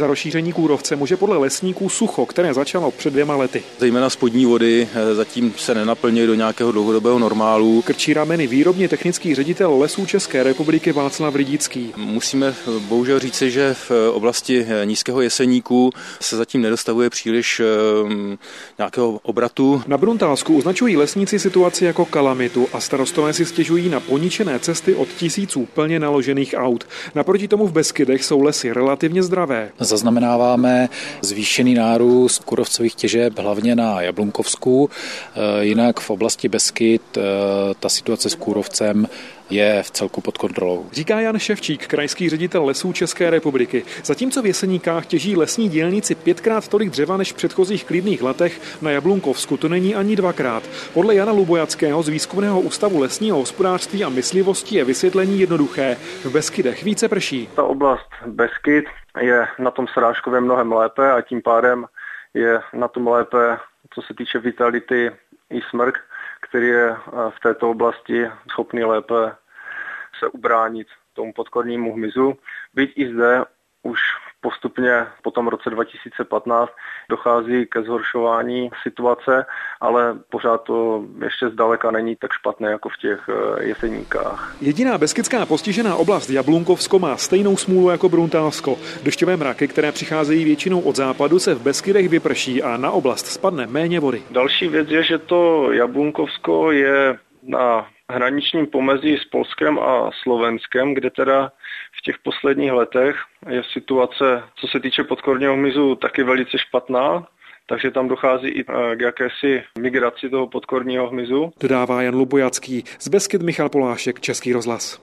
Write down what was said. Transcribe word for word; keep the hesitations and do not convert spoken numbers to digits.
Za rozšíření kůrovce může podle lesníků sucho, které začalo před dvěma lety. Zejména spodní vody zatím se nenaplnily do nějakého dlouhodobého normálu. Krčí rameny výrobně technický ředitel Lesů České republiky Václav Rydícký. Musíme bohužel říci, že v oblasti nízkého jeseníku se zatím nedostavuje příliš nějakého obratu. Na Bruntálsku označují lesníci situaci jako kalamitu a starostové si stěžují na poničené cesty od tisíců plně naložených aut. Naproti tomu v Beskydech jsou lesy relativně zdravé. Zaznamenáváme zvýšený nárůst kůrovcových těžeb hlavně na Jablunkovsku. Jinak v oblasti Beskyd ta situace s kůrovcem je v celku pod kontrolou. Říká Jan Ševčík, krajský ředitel Lesů České republiky. Zatímco v Jeseníkách těží lesní dělníci pětkrát tolik dřeva než v předchozích klidných letech, na Jablunkovsku to není ani dvakrát. Podle Jana Lubojackého z Výzkumného ústavu lesního hospodářství a myslivosti je vysvětlení jednoduché. V Beskydech více prší. Ta oblast Beskyd je na tom srážkově mnohem lépe a tím pádem je na tom lépe, co se týče vitality, i smrk, který je v této oblasti schopný lépe se ubránit tomu podkornímu hmyzu. Byť i zde už postupně po tom roce dva tisíce patnáct dochází ke zhoršování situace, ale pořád to ještě zdaleka není tak špatné jako v těch Jeseníkách. Jediná beskidská postižená oblast Jablunkovsko má stejnou smůlu jako Bruntálsko. Dešťové mraky, které přicházejí většinou od západu, se v Beskydech vyprší a na oblast spadne méně vody. Další věc je, že to Jablunkovsko je na hraničním pomezí s Polskem a Slovenskem, kde teda v těch posledních letech je situace, co se týče podkorního hmyzu, taky velice špatná, takže tam dochází i k jakési migraci toho podkorního hmyzu. Dodává Jan Lubojacký, z Beskyd Michal Polášek, Český rozhlas.